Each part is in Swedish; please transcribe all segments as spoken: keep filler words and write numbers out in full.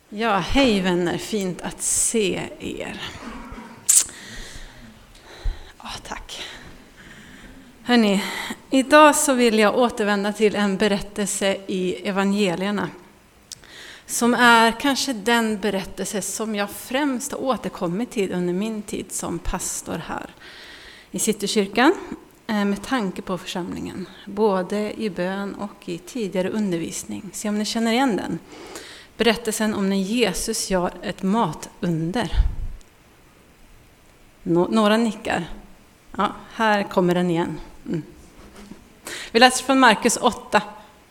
Ja, hej vänner, fint att se er. Ja, tack. Hörrni, idag så vill jag återvända till en berättelse i evangelierna. Som är kanske den berättelse som jag främst har återkommit till under min tid som pastor här i Citykyrkan. Med tanke på församlingen, både i bön och i tidigare undervisning. Se om ni känner igen den. Berättelsen om när Jesus gör ett matunder. Nå- några nickar. Ja, här kommer den igen. Mm. Vi läser från Markus åtta,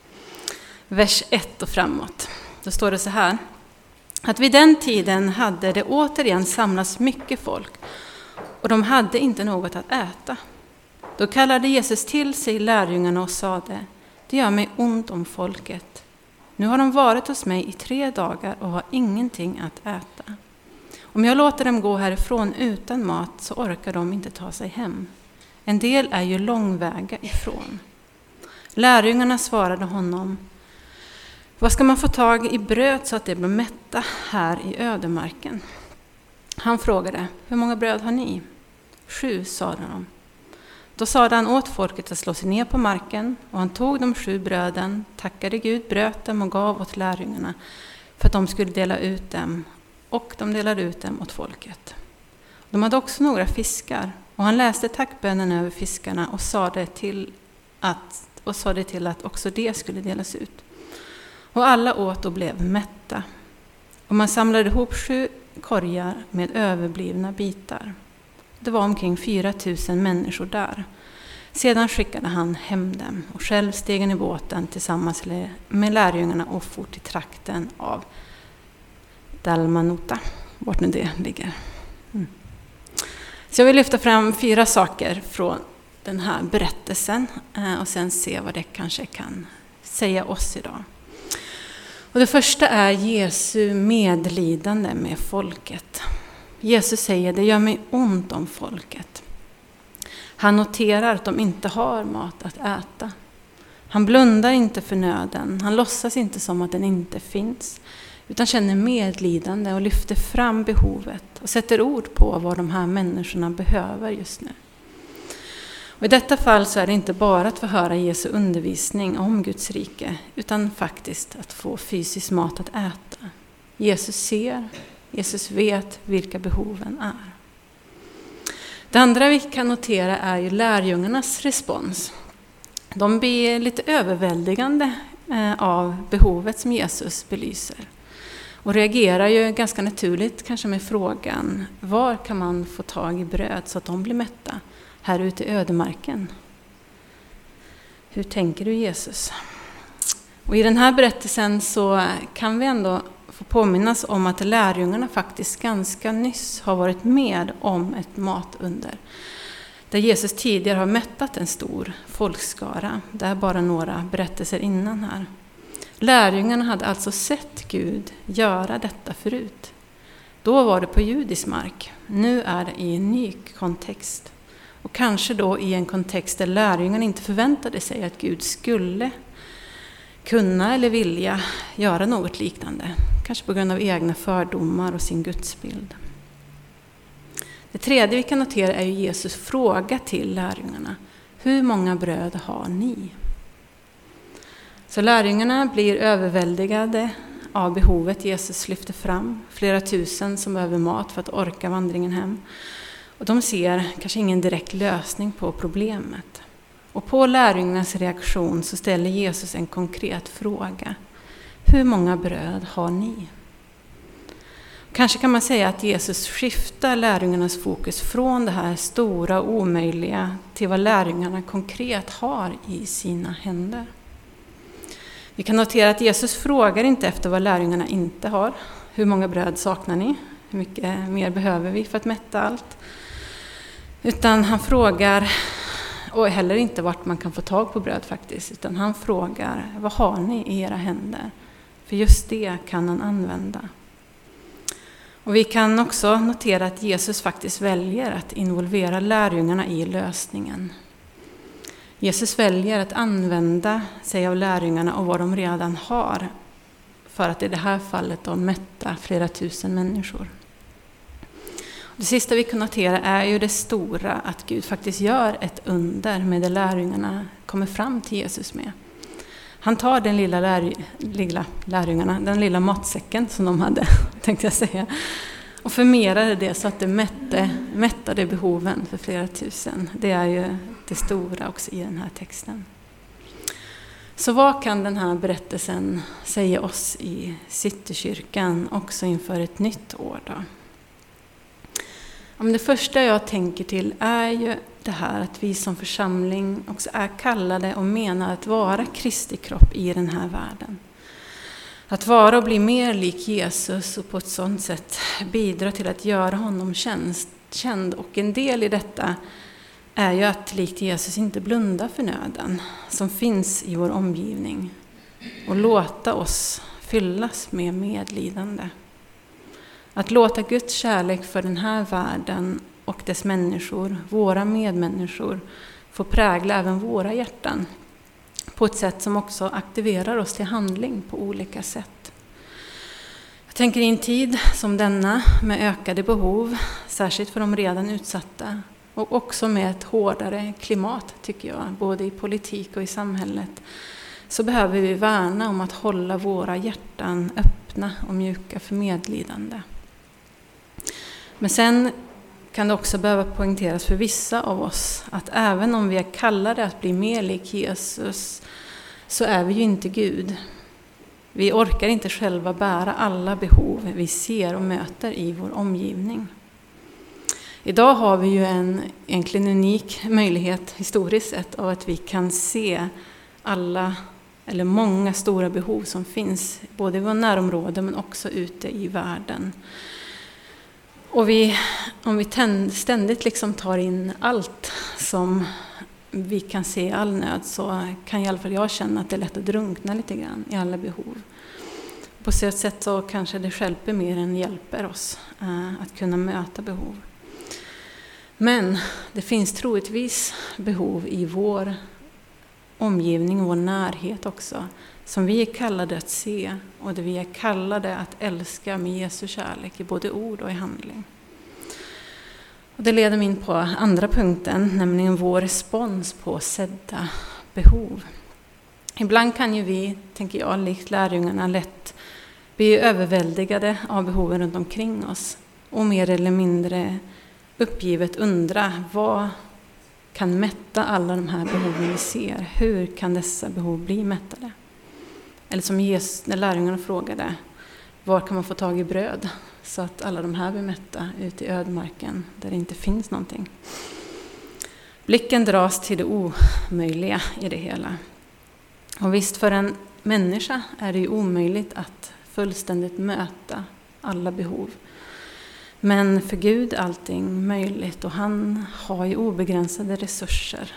vers ett och framåt. Då står det så här. Att vid den tiden hade det återigen samlats mycket folk. Och de hade inte något att äta. Då kallade Jesus till sig lärjungarna och sade: det gör mig ont om folket. Nu har de varit hos mig i tre dagar och har ingenting att äta. Om jag låter dem gå härifrån utan mat så orkar de inte ta sig hem. En del är ju långväga ifrån. Lärjungarna svarade honom: vad ska man få tag i bröd så att det blir mätta här i ödemarken? Han frågade: hur många bröd har ni? Sju, sade de. Då sade han åt folket att slå sig ner på marken, och han tog de sju bröden, tackade Gud, bröt dem och gav åt lärjungarna för att de skulle dela ut dem, och de delade ut dem åt folket. De hade också några fiskar, och han läste tackbönen över fiskarna och sa det till att, och sa det till att också det skulle delas ut. Och alla åt och blev mätta. Och man samlade ihop sju korgar med överblivna bitar. Det var omkring fyra tusen människor där. Sedan skickade han hem dem och själv steg han i båten tillsammans med lärjungarna och for till trakten av Dalmanuta, vart nu det ligger. Mm. Så jag vill lyfta fram fyra saker från den här berättelsen och sen se vad det kanske kan säga oss idag. Och det första är Jesu medlidande med folket. Jesus säger: det gör mig ont om folket. Han noterar att de inte har mat att äta. Han blundar inte för nöden. Han låtsas inte som att den inte finns. Utan känner medlidande och lyfter fram behovet. Och sätter ord på vad de här människorna behöver just nu. Och i detta fall så är det inte bara att få höra Jesu undervisning om Guds rike. Utan faktiskt att få fysisk mat att äta. Jesus ser. Jesus vet vilka behoven är. Det andra vi kan notera är ju lärjungarnas respons. De blir lite överväldigande av behovet som Jesus belyser. Och reagerar ju ganska naturligt kanske med frågan: var kan man få tag i bröd så att de blir mätta här ute i ödemarken? Hur tänker du, Jesus? Och i den här berättelsen så kan vi ändå få påminnas om att lärjungarna faktiskt ganska nyss har varit med om ett matunder. Där Jesus tidigare har mättat en stor folkskara. Det är bara några berättelser innan här. Lärjungarna hade alltså sett Gud göra detta förut. Då var det på judisk mark. Nu är det i en ny kontext. Och kanske då i en kontext där lärjungarna inte förväntade sig att Gud skulle kunna eller vilja göra något liknande. Kanske på grund av egna fördomar och sin gudsbild. Det tredje vi kan notera är ju Jesus fråga till lärjungarna: hur många bröd har ni? Så lärjungarna blir överväldigade av behovet Jesus lyfter fram. Flera tusen som behöver mat för att orka vandringen hem. Och de ser kanske ingen direkt lösning på problemet. Och på lärjungarnas reaktion så ställer Jesus en konkret fråga: hur många bröd har ni? Kanske kan man säga att Jesus skiftar lärjungarnas fokus från det här stora och omöjliga till vad lärjungarna konkret har i sina händer. Vi kan notera att Jesus frågar inte efter vad lärjungarna inte har. Hur många bröd saknar ni? Hur mycket mer behöver vi för att mätta allt? Utan han frågar, och heller inte vart man kan få tag på bröd faktiskt, utan han frågar: vad har ni i era händer? För just det kan han använda. Och vi kan också notera att Jesus faktiskt väljer att involvera lärjungarna i lösningen. Jesus väljer att använda sig av lärjungarna och vad de redan har för att i det här fallet då mätta flera tusen människor. Det sista vi kan notera är ju det stora, att Gud faktiskt gör ett under med det lärjungarna kommer fram till Jesus med. Han tar den lilla, lär, lilla lärjungarna, den lilla matsäcken som de hade, tänkte jag säga, och förmerade det så att det mätte, mättade behoven för flera tusen. Det är ju det stora också i den här texten. Så vad kan den här berättelsen säga oss i Citykyrkan också inför ett nytt år då? Det första jag tänker till är ju det här att vi som församling också är kallade och menar att vara Kristi kropp i den här världen. Att vara och bli mer lik Jesus och på ett sådant sätt bidra till att göra honom känd. Och en del i detta är ju att likt Jesus inte blunda för nöden som finns i vår omgivning och låta oss fyllas med medlidande. Att låta Guds kärlek för den här världen och dess människor, våra medmänniskor, få prägla även våra hjärtan på ett sätt som också aktiverar oss till handling på olika sätt. Jag tänker i en tid som denna med ökade behov, särskilt för de redan utsatta, och också med ett hårdare klimat tycker jag, både i politik och i samhället, så behöver vi värna om att hålla våra hjärtan öppna och mjuka för medlidande. Men sen kan det också behöva poängteras för vissa av oss att även om vi är kallade att bli mer lik Jesus så är vi ju inte Gud. Vi orkar inte själva bära alla behov vi ser och möter i vår omgivning. Idag har vi ju en egentligen unik möjlighet historiskt sett av att vi kan se alla eller många stora behov som finns både i vår närområde men också ute i världen. Och vi, om vi ständigt liksom tar in allt som vi kan se i all nöd så kan i alla fall jag känna att det är lätt att drunkna lite grann i alla behov. På så sätt så kanske det hjälper mer än hjälper oss äh, att kunna möta behov. Men det finns troligtvis behov i vår omgivning, vår närhet också, som vi är kallade att se och det vi är kallade att älska med Jesu kärlek i både ord och i handling. Och det leder mig in på andra punkten, nämligen vår respons på sedda behov. Ibland kan ju vi, tänker jag, likt lärjungarna lätt bli överväldigade av behoven runt omkring oss och mer eller mindre uppgivet undra vad kan mätta alla de här behoven vi ser. Hur kan dessa behov bli mättade? Eller som Jesus, när lärjungarna frågade, var kan man få tag i bröd så att alla de här blir mätta ute i ödemarken där det inte finns någonting. Blicken dras till det omöjliga i det hela. Och visst, för en människa är det ju omöjligt att fullständigt möta alla behov. Men för Gud är allting möjligt och han har ju obegränsade resurser.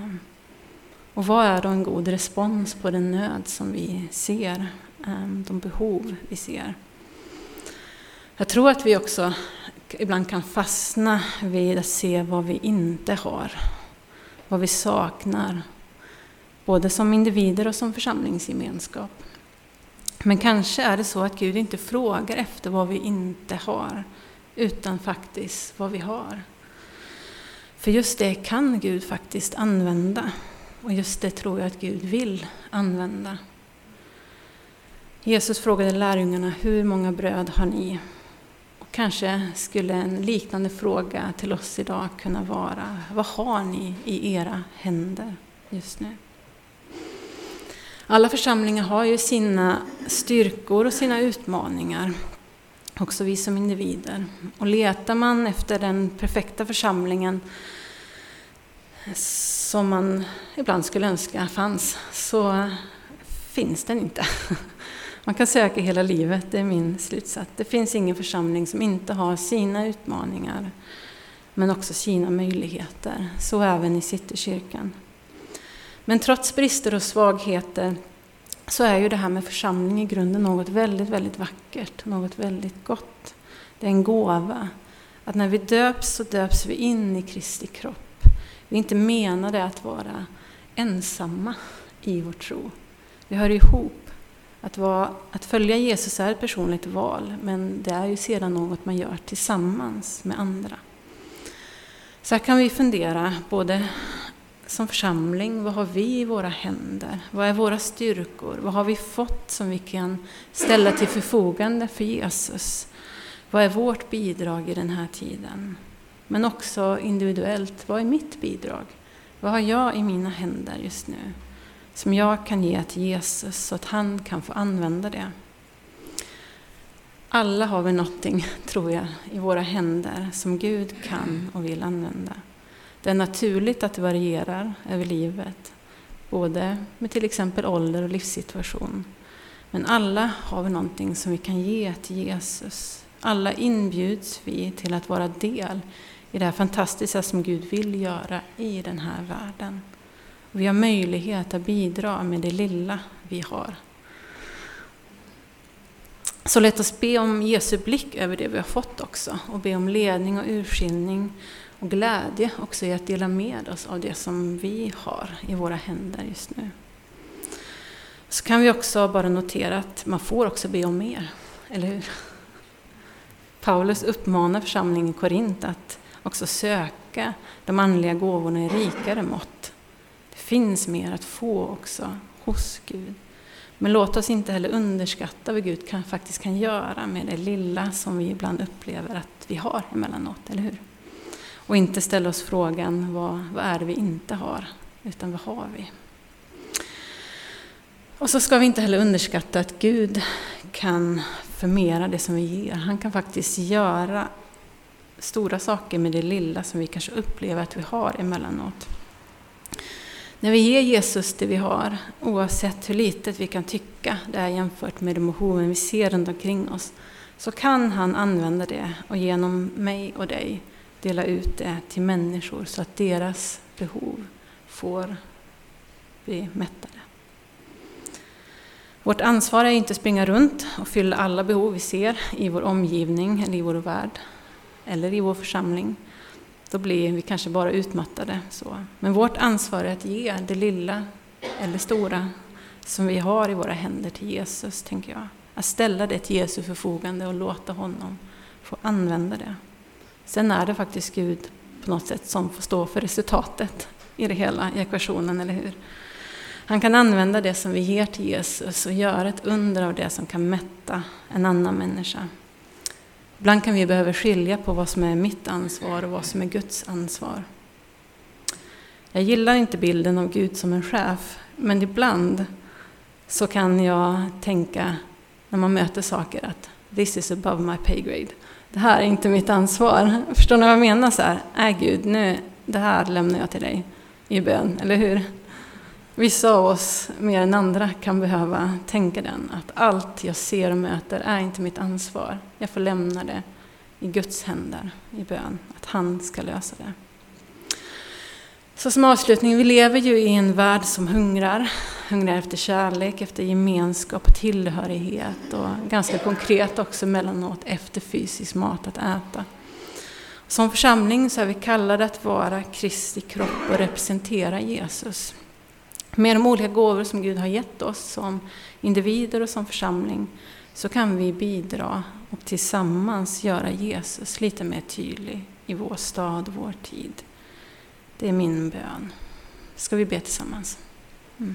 Och vad är då en god respons på den nöd som vi ser, de behov vi ser? Jag tror att vi också ibland kan fastna vid att se vad vi inte har, vad vi saknar, både som individer och som församlingsgemenskap. Men kanske är det så att Gud inte frågar efter vad vi inte har, utan faktiskt vad vi har. För just det kan Gud faktiskt använda. Och just det tror jag att Gud vill använda. Jesus frågade lärjungarna, hur många bröd har ni? Och kanske skulle en liknande fråga till oss idag kunna vara, vad har ni i era händer just nu? Alla församlingar har ju sina styrkor och sina utmaningar. Också vi som individer. Och letar man efter den perfekta församlingen som man ibland skulle önska fanns, så finns den inte. Man kan söka hela livet, det är min slutsats. Det finns ingen församling som inte har sina utmaningar, men också sina möjligheter. Så även i Citykyrkan. Men trots brister och svagheter så är ju det här med församling i grunden något väldigt, väldigt vackert, något väldigt gott. Det är en gåva. Att när vi döps så döps vi in i Kristi kropp. Vi är inte menade att vara ensamma i vår tro. Vi hör ihop Att, vara, att följa Jesus är ett personligt val, men det är ju sedan något man gör tillsammans med andra. Så här kan vi fundera både som församling, vad har vi i våra händer? Vad är våra styrkor? Vad har vi fått som vi kan ställa till förfogande för Jesus? Vad är vårt bidrag i den här tiden? Men också individuellt, vad är mitt bidrag? Vad har jag i mina händer just nu som jag kan ge till Jesus så att han kan få använda det? Alla har vi någonting, tror jag, i våra händer som Gud kan och vill använda. Det är naturligt att det varierar över livet, både med till exempel ålder och livssituation. Men alla har vi någonting som vi kan ge till Jesus. Alla inbjuds vi till att vara del i det här fantastiska som Gud vill göra i den här världen. Vi har möjlighet att bidra med det lilla vi har. Så låt oss be om Jesu blick över det vi har fått också. Och be om ledning och urskiljning och glädje också i att dela med oss av det som vi har i våra händer just nu. Så kan vi också bara notera att man får också be om mer, eller hur? Paulus uppmanar församlingen i Korint att också söka de andliga gåvorna i rikare mått. Det finns mer att få också hos Gud. Men låt oss inte heller underskatta vad Gud kan, faktiskt kan göra med det lilla som vi ibland upplever att vi har emellanåt, eller hur? Och inte ställa oss frågan, vad, vad är det vi inte har, utan vad har vi? Och så ska vi inte heller underskatta att Gud kan förmera det som vi ger. Han kan faktiskt göra stora saker med det lilla som vi kanske upplever att vi har emellanåt. När vi ger Jesus det vi har, oavsett hur litet vi kan tycka det är jämfört med de behoven vi ser runt omkring oss, så kan han använda det och genom mig och dig dela ut det till människor så att deras behov får bli mättade. Vårt ansvar är inte att springa runt och fylla alla behov vi ser i vår omgivning eller i vår värld eller i vår församling. Då blir vi kanske bara utmattade. Så. Men vårt ansvar är att ge det lilla eller stora som vi har i våra händer till Jesus, tänker jag. Att ställa det till Jesu förfogande och låta honom få använda det. Sen är det faktiskt Gud på något sätt som får stå för resultatet i det hela, i ekvationen, eller hur? Han kan använda det som vi ger till Jesus och göra ett under av det som kan mätta en annan människa. Ibland kan vi behöva skilja på vad som är mitt ansvar och vad som är Guds ansvar. Jag gillar inte bilden av Gud som en chef, men ibland så kan jag tänka när man möter saker att this is above my pay grade. Det här är inte mitt ansvar. Förstår ni vad jag menar? Så här, nej Gud, nu, det här lämnar jag till dig i bön, eller hur? Vissa av oss mer än andra kan behöva tänka den, att allt jag ser och möter är inte mitt ansvar. Jag får lämna det i Guds händer i bön, att han ska lösa det. Så som avslutning, vi lever ju i en värld som hungrar. Hungrar efter kärlek, efter gemenskap och tillhörighet och ganska konkret också mellanåt efter fysisk mat att äta. Som församling så är vi kallade att vara Kristi kropp och representera Jesus. Med de olika gåvor som Gud har gett oss som individer och som församling så kan vi bidra och tillsammans göra Jesus lite mer tydlig i vår stad och vår tid. Det är min bön. Ska vi be tillsammans? Mm.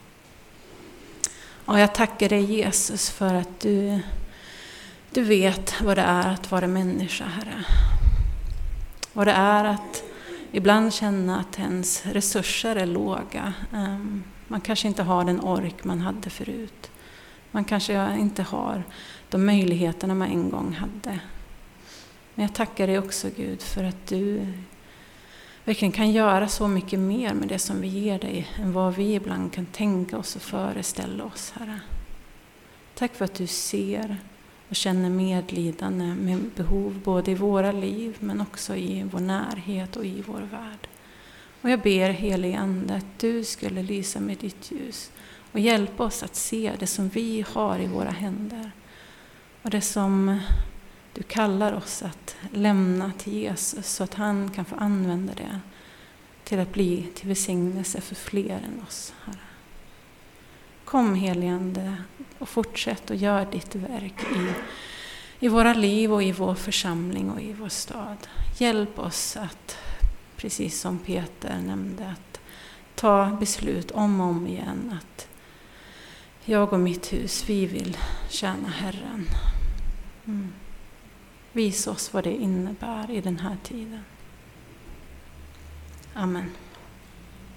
Och jag tackar dig Jesus för att du, du vet vad det är att vara människa, Herre. Vad det är att ibland känna att ens resurser är låga. Man kanske inte har den ork man hade förut. Man kanske inte har de möjligheterna man en gång hade. Men jag tackar dig också, Gud, för att du verkligen kan göra så mycket mer med det som vi ger dig än vad vi ibland kan tänka oss och föreställa oss, Herre. Tack för att du ser och känner medlidande med behov både i våra liv men också i vår närhet och i vår värld. Och jag ber, helige Ande, att du skulle lysa med ditt ljus och hjälpa oss att se det som vi har i våra händer och det som du kallar oss att lämna till Jesus så att han kan få använda det till att bli till välsignelse för fler än oss, Herre. Kom helige Ande och fortsätt och gör ditt verk i, i våra liv och i vår församling och i vår stad. Hjälp oss att, precis som Peter nämnde, att ta beslut om och om igen att jag och mitt hus, vi vill tjäna Herren. Mm. Visa oss vad det innebär i den här tiden. Amen.